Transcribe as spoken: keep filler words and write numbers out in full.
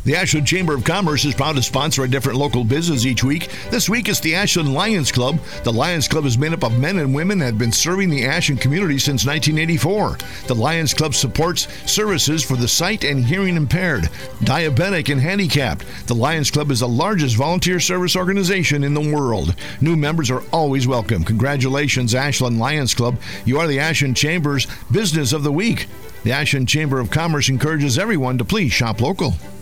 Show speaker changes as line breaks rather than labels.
The Ashland Chamber of Commerce is proud to sponsor a different local business each week. This week is the Ashland Lions Club. The Lions Club is made up of men and women that have been serving the Ashland community since nineteen eighty-four. The Lions Club supports services for the sight and hearing impaired, diabetic, and handicapped. The Lions Club is the largest volunteer service organization in the world. New members are always welcome. Congratulations, Ashland Lions Club. You are the Ashland Chamber's Business of the Week. The Ashland Chamber of Commerce encourages everyone to please shop local.